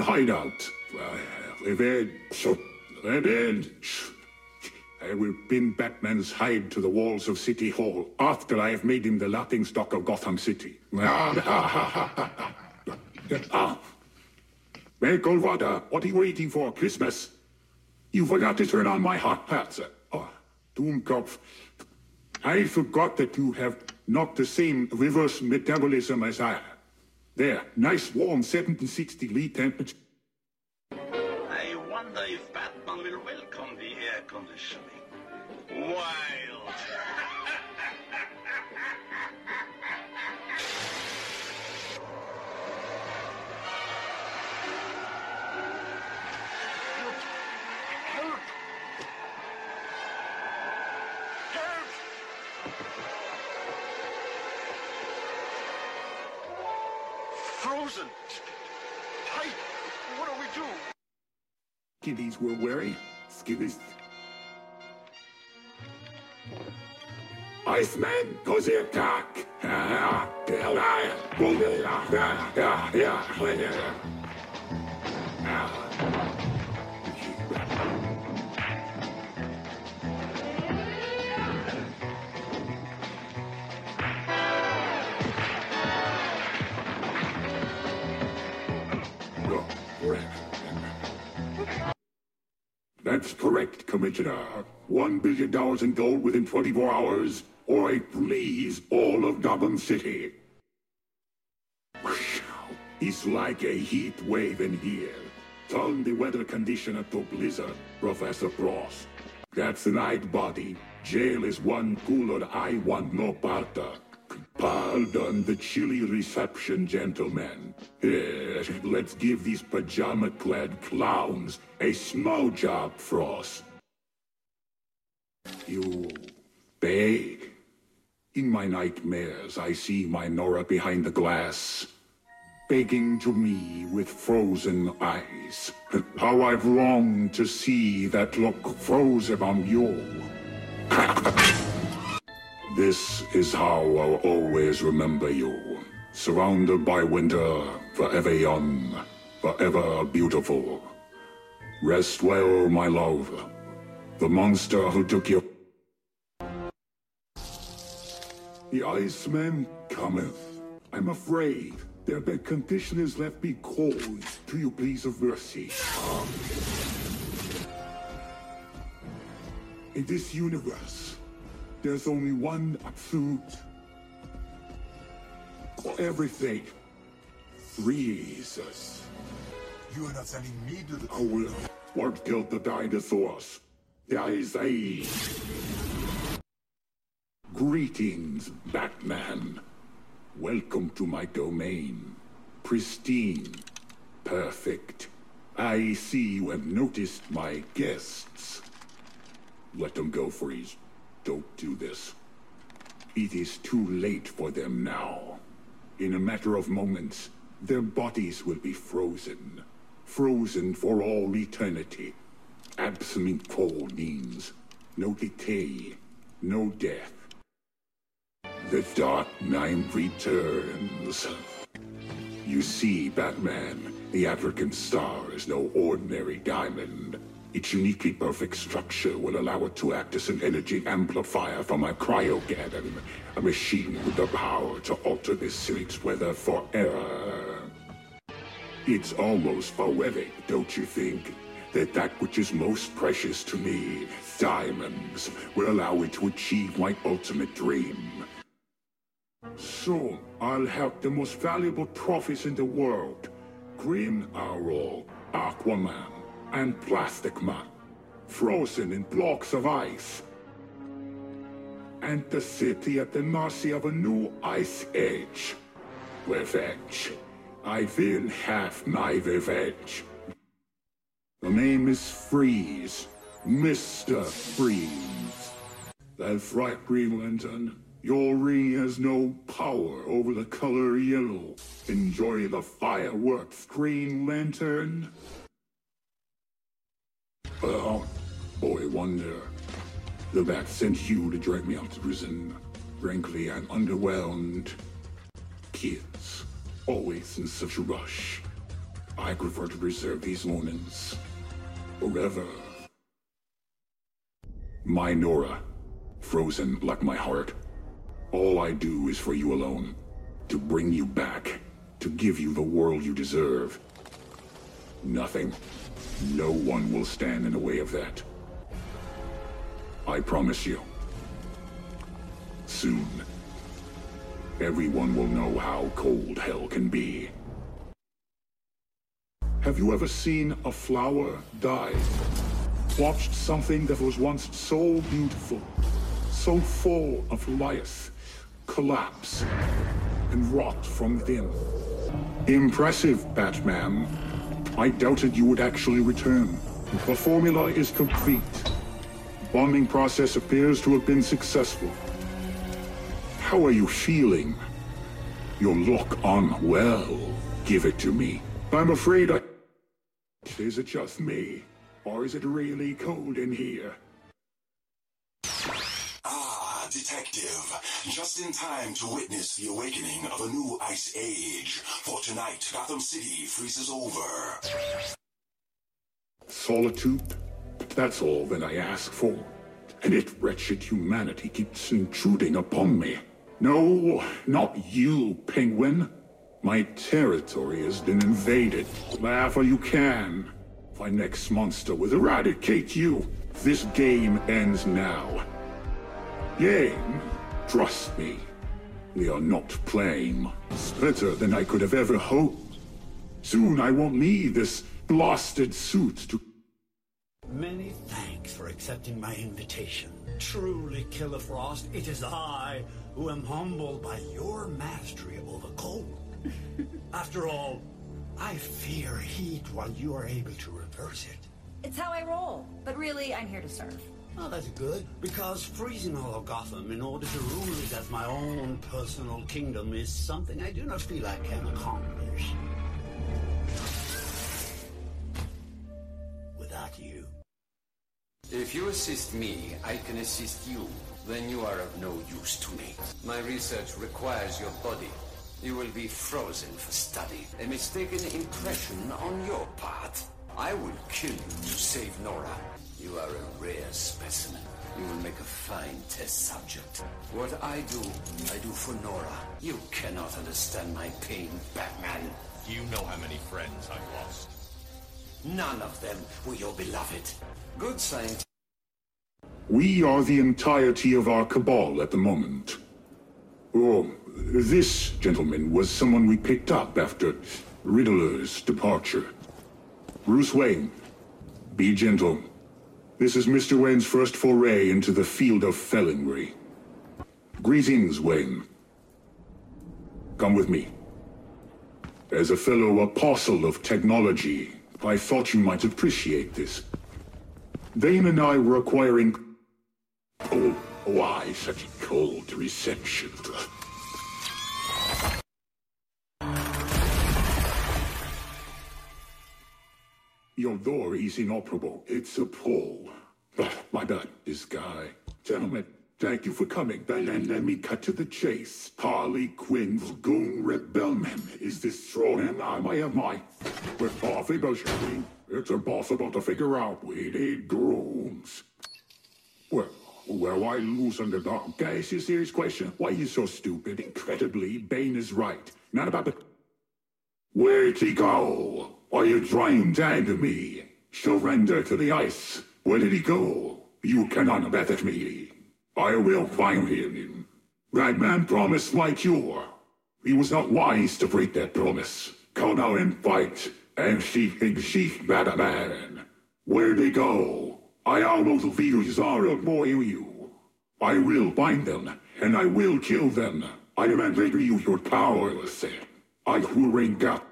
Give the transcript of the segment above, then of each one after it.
hideout. Revenge. Revenge. I will pin Batman's hide to the walls of City Hall after I have made him the laughingstock of Gotham City. Hey, Goldwater, what are you waiting for, Christmas? You forgot to turn on my hot pads. Oh, Doomkopf. I forgot that you have not the same reverse metabolism as I have. There, nice warm 1760 lead temperature. I wonder if Batman will welcome the air conditioning. Wild! Help! Help! Frozen! Tight! What do we do? Kiddies were wary. Skiddies. Iceman, goes the attack! That's correct, Commissioner. $1 billion in gold within 24 hours, or I please all of Gotham City. It's like a heat wave in here. Turn the weather conditioner to blizzard, Professor Frost. That's an night body. Jail is one cooler. I want no parta. Pardon the chilly reception, gentlemen. Let's give these pajama-clad clowns a small job, Frost. You beg? In my nightmares, I see my Nora behind the glass, begging to me with frozen eyes. How I've longed to see that look frozen on you. This is how I'll always remember you. Surrounded by winter, forever young, forever beautiful. Rest well, my love. The monster who took you. The Iceman cometh. I'm afraid their bed conditioners left me cold. Do you please of mercy? In this universe, there's only one absolute. Everything freezes. You are not sending me to the... What killed the dinosaurs? There is a... Greetings, Batman. Welcome to my domain. Pristine. Perfect. I see you have noticed my guests. Let them go, Freeze. Don't do this. It is too late for them now. In a matter of moments, their bodies will be frozen. Frozen for all eternity. Absolute cold means no decay, no death. The Dark Knight returns. You see, Batman, the African star is no ordinary diamond. Its uniquely perfect structure will allow it to act as an energy amplifier for my cryocannon, a machine with the power to alter this city's weather forever. It's almost poetic, don't you think? That which is most precious to me, diamonds, will allow it to achieve my ultimate dream. Soon, I'll have the most valuable trophies in the world. Green Arrow, Aquaman, and Plastic Man, frozen in blocks of ice. And the city at the mercy of a new ice age. Revenge. I will have my revenge. The name is Freeze. Mr. Freeze. That's right, Green Lantern. Your ring has no power over the color yellow. Enjoy the fireworks, Green Lantern. Boy wonder. The Bat sent you to drag me out to prison. Frankly, I'm underwhelmed. Kids, always in such a rush. I prefer to preserve these moments forever. My Nora, frozen like my heart. All I do is for you alone. To bring you back. To give you the world you deserve. Nothing. No one will stand in the way of that. I promise you. Soon, everyone will know how cold hell can be. Have you ever seen a flower die? Watched something that was once so beautiful, so full of life, collapse and rot from within? Impressive, Batman. I doubted you would actually return. The formula is complete. Bonding process appears to have been successful. How are you feeling? You look unwell. Give it to me. I'm afraid Is it just me? Or is it really cold in here? Ah, detective. Just in time to witness the awakening of a new ice age. For tonight, Gotham City freezes over. Solitude? That's all that I ask for. And yet wretched humanity keeps intruding upon me. No, not you, Penguin. My territory has been invaded. Laugh all you can. My next monster will eradicate you. This game ends now. Game? Trust me. We are not playing. It's better than I could have ever hoped. Soon I won't need this blasted suit to... Many thanks for accepting my invitation. Truly, Killer Frost, it is I who am humbled by your mastery over cold. After all, I fear heat while you are able to reverse it. It's how I roll, but really, I'm here to serve. Oh, that's good, because freezing all of Gotham in order to rule it as my own personal kingdom is something I do not feel I can accomplish without you. If you assist me, I can assist you. Then you are of no use to me. My research requires your body. You will be frozen for study. A mistaken impression on your part. I will kill you to save Nora. You are a rare specimen. You will make a fine test subject. What I do for Nora. You cannot understand my pain, Batman. You know how many friends I've lost. None of them were your beloved. Good scientist. We are the entirety of our cabal at the moment. Oh, this gentleman was someone we picked up after Riddler's departure. Bruce Wayne, be gentle. This is Mr. Wayne's first foray into the field of felonry. Greetings, Wayne. Come with me. As a fellow apostle of technology, I thought you might appreciate this. Dane and I were acquiring... Oh, why such a cold reception? Your door is inoperable. It's a pull. My bad. This guy. Gentlemen, thank you for coming. And let me cut to the chase. Harley Quinn's goon rebellion is destroying my... With Harvey Bushby, it's impossible to figure out. We need grooms. Well, I lose on the dark. Okay, it's a serious question. Why are you so stupid? Incredibly, Bane is right. Not about the... Where'd he go? Are you trying to end me? Surrender to the ice. Where did he go? You cannot method me. I will find him. Batman promised my cure. He was not wise to break that promise. Come out and fight. And see Batman. Where'd he go? I almost feel sorrow for you. I will find them, and I will kill them. I demand that you use your powers. I will ring up.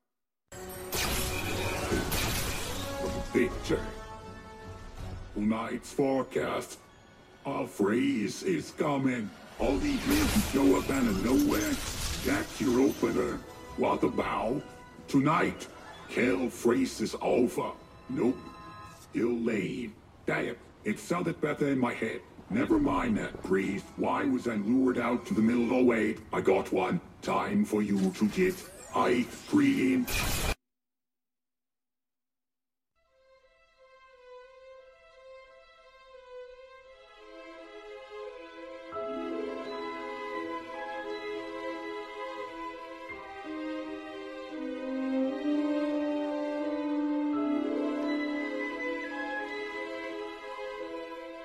Picture. Tonight's forecast. A freeze is coming. All these men show up out of nowhere. That's your opener. What about tonight? Hell freeze is over. Nope. Still late. Damn, it sounded better in my head. Never mind that, priest. Why was I lured out to the middle of the way? I got one. Time for you to get ice cream.